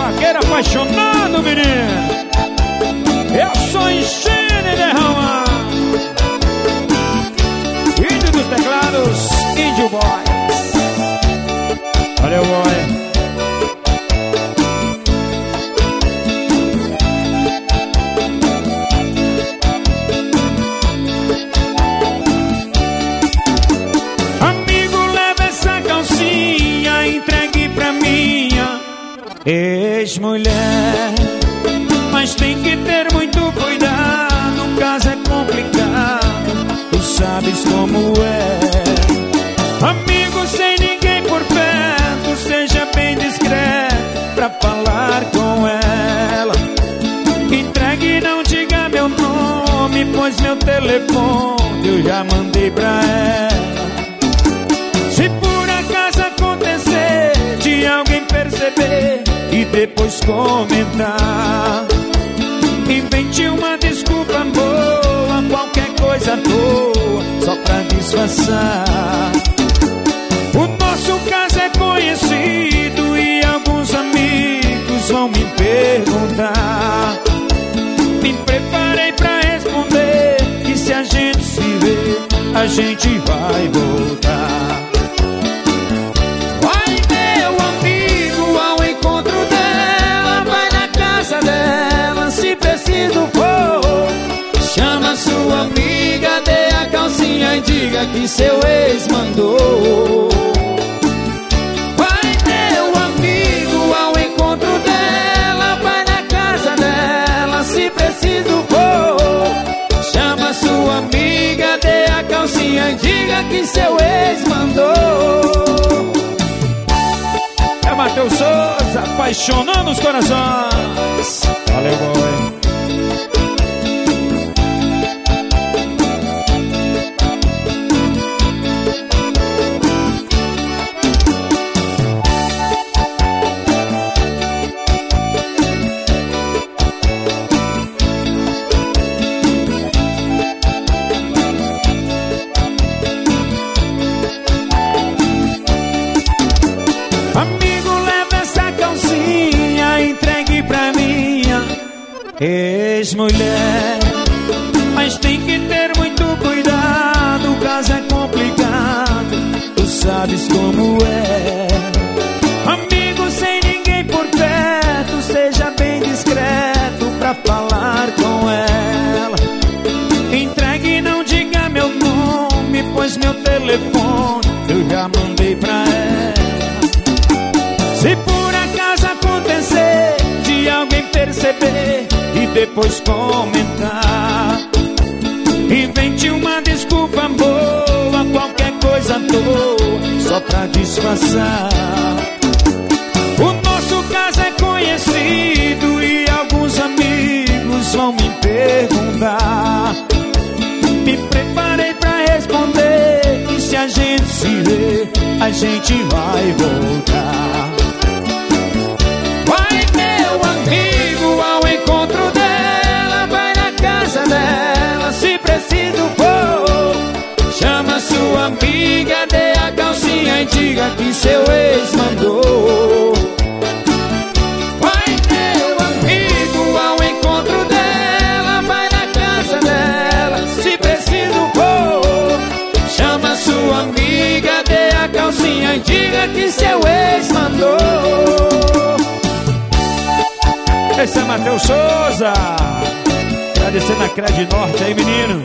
vaqueiro apaixonado, menino. Eu sou enchendo e derramar. Índio dos teclados, Índio Boy. Valeu, boy. Ex-mulher, mas tem que ter muito cuidado, o caso é complicado, tu sabes como é. Amigo sem ninguém por perto, seja bem discreto pra falar com ela. Entregue e não diga meu nome, pois meu telefone eu já mandei pra ela. Se por acaso acontecer de alguém perceber e depois comentar, invente uma desculpa boa, qualquer coisa à toa, só pra disfarçar. O nosso caso é conhecido e alguns amigos vão me perguntar. Me preparei pra responder que se a gente se vê, a gente vai voltar. Chama sua amiga, dê a calcinha e diga que seu ex mandou. Vai meu amigo ao encontro dela, vai na casa dela, se preciso for. Chama sua amiga, dê a calcinha e diga que seu ex mandou. É Matheus Souza, apaixonando os corações. Valeu, boy. Ex-mulher, mas tem que ter muito cuidado, o caso é complicado, tu sabes como é. Amigo sem ninguém por perto, seja bem discreto pra falar com ela. Entregue e não diga meu nome, pois meu telefone eu já mandei pra ela. Se por acaso acontecer de alguém perceber e depois comentar, invente uma desculpa boa, qualquer coisa à toa, só pra disfarçar. O nosso caso é conhecido e alguns amigos vão me perguntar. Me preparei pra responder que se a gente se vê, a gente vai voltar. Vai meu amigo ao encontro dela, vai na casa dela, se preciso for. Chama sua amiga, dê a calcinha e diga que seu ex mandou. Vai meu amigo ao encontro dela, vai na casa dela, se preciso for. Chama sua amiga, dê a calcinha e diga que seu ex mandou. Esse é Matheus Souza, agradecendo a Cred Norte aí, menino.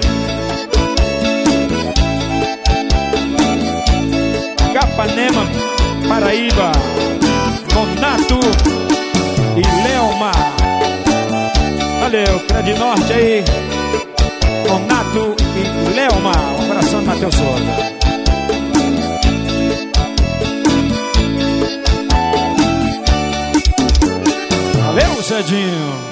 Capanema, Paraíba, Nonato e Leomar. Valeu, Cred Norte aí, Nonato e Leomar. Um abração, Matheus Souza. Valeu, Cedinho.